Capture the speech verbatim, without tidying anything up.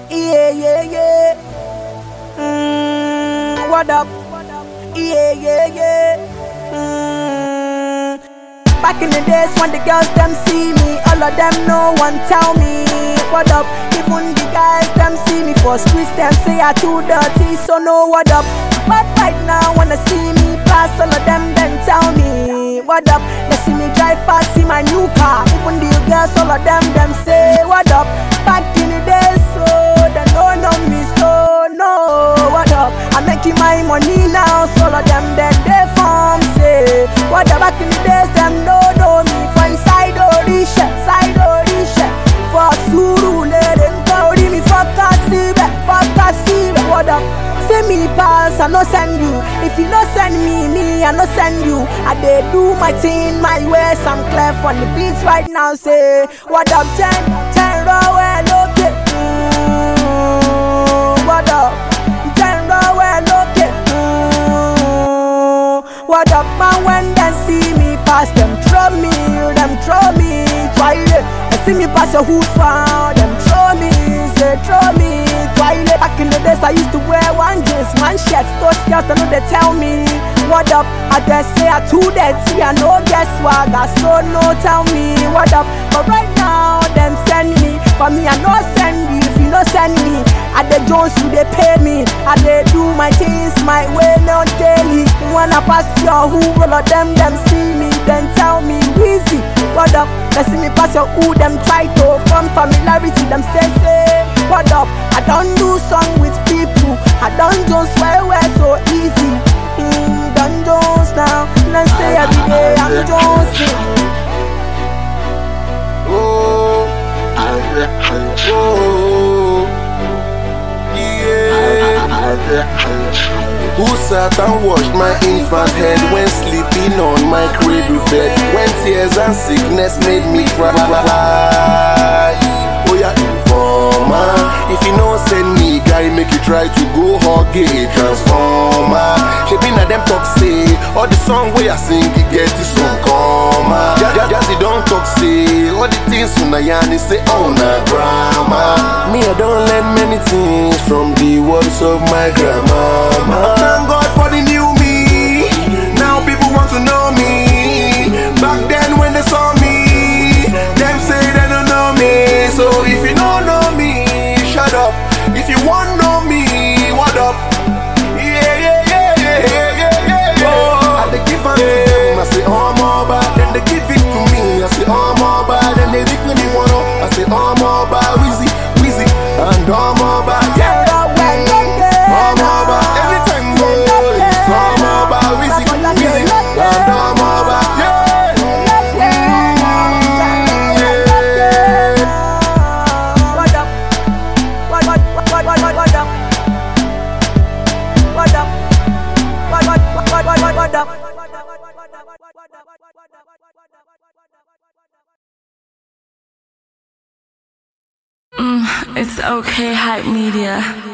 Yeah, yeah, yeah. Mm, what up? Yeah, yeah, yeah. Mm. Back in the days when the girls them see me, all of them no one tell me what up. Even the guys them see me for streets, them say I too dirty, so no what up. But right now when they see me pass, all of them then tell me what up. They see me drive past, see my new car. Even the girls, all of them them say what up. Back in the days, so they don't know me, so no what up. I'm making my money now, so all of them then they form say what up. Back in the days, them don't know me. For inside Orisha, side Orisha, for Suru, let them go. Me fuck us, see me, fuck us, see me. What up? Say me pass, I no send you. If you no send me, me I no send you. I dey do my thing, my ways. I'm clear on the beats right now. Say what up, ten, ten row well okay. Mm, what up, ten row well okay. Mm, what up, man? When they see me pass, them throw me, them throw me. Toilet, they see me pass your hood far, them throw me, say throw me. Toilet. Back in the days I used to wear one jeans, one shirt, those girls I know they tell me what up. I just say I too dirty, I no guess swagger, so no tell me what up. But right now them send me, for me I no send you. If you no send me, at the Jones you they pay me. I they do my things my way, not daily. When I pass your who, all of them them see me, then tell me Weezy, what up. They see me pass your who, them try to form familiarity, them say say what up. I don't do song with people, I don't just swear we're so easy. Mm, don't Jones now, let's say every day I'm Jonesing. Oh, oh, yeah. Who sat and washed my infant head when sleeping on my cradle bed? When tears and sickness made me cry. Oh yeah, informer. If you no send me, guy, make you try to go hug a transformer. She been at them talk say, all the song where I sing, you get this one comma. Just you don't talk say, all the things from Nayani say, oh na drama. Me I don't learn many things from the words of my grandmama. Thank God for the new me. Now people want to know me. Back then when they saw me, them say they don't know me. So if you don't know me, shut up. If you want know me, what up? Yeah, yeah, yeah, yeah, yeah, yeah, yeah. Oh, and they give it to them. I say, oh, more bad. Then they give it to me. I say, oh, more bad. Then they pick me one up. I say, oh, more bad. Wheezy, Wheezy, and oh, more bad. Yeah, oh, more bad. Every time go, it's oh, more bad. Wheezy, Wheezy, and oh, more bad. Yeah. Mm, it's okay, Hype Media.